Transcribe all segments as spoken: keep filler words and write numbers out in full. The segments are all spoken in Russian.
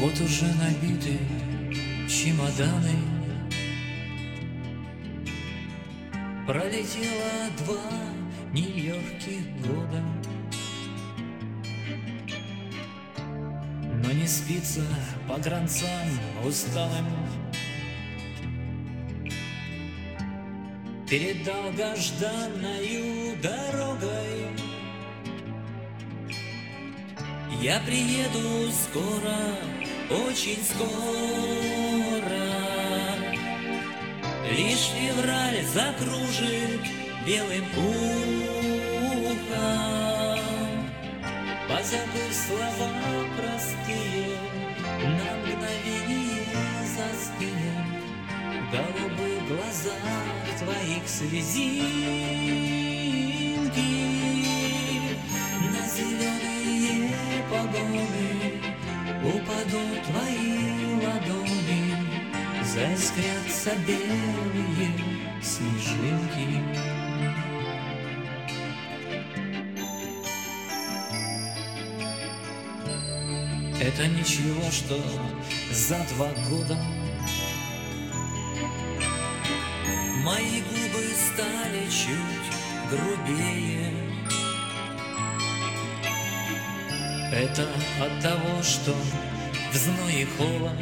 Вот уже набиты чемоданы. Пролетело два нелегких года, но не спится погранцам усталым. Перед долгожданною дорогой я приеду скоро, очень скоро. Лишь февраль закружит белым пухом, позабыв слова простые, на мгновение застынут в голубых глазах твоих слезинки. На зеленые погоны упадут твои ладони, заискрятся белые снежинки. Это ничего, что за два года мои губы стали чуть грубее. Это от того, что в зное холод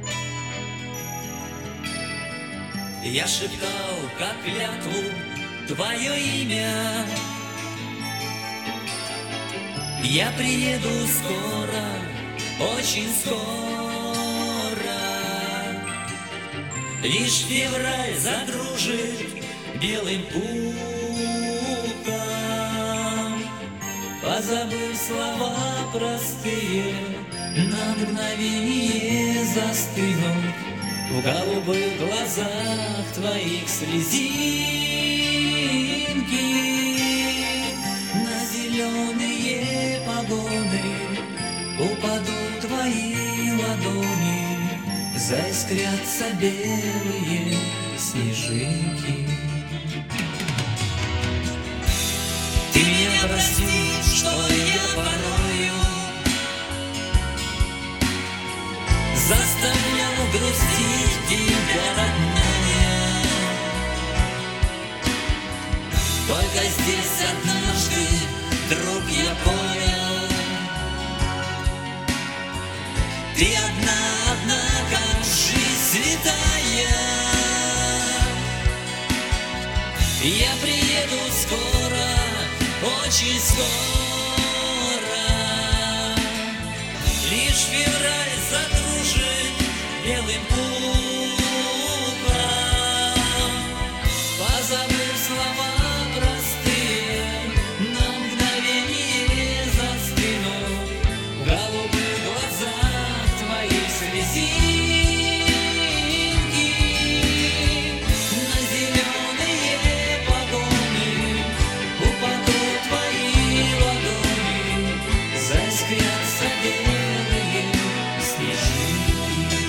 я шептал, как клятву, твое имя. Я приеду скоро, очень скоро. Лишь февраль задружит белым пухом, позабыв слова простые, на мгновение застынув в голубых глазах твоих слезинки. На зеленые погоны упадут твои ладони, заискрятся белые снежинки. Ты меня прости, что я порою заставлял грустить тебя, родная. Только здесь однажды, друг, я понял, ты одна, одна, как жизнь святая. Я приеду скоро, очень скоро. Лишь февраль задружит белым пухом, позабыв слова простые, на мгновение застынув в голубых глазах твоих слезинки. На зеленые погоны упадут твои ладони, заискрятся белые снежинки.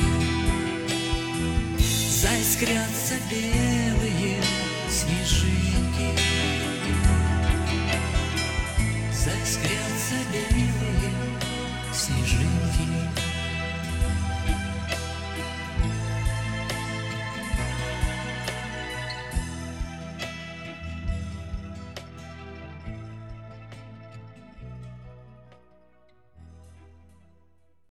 Заискрятся белые снежинки.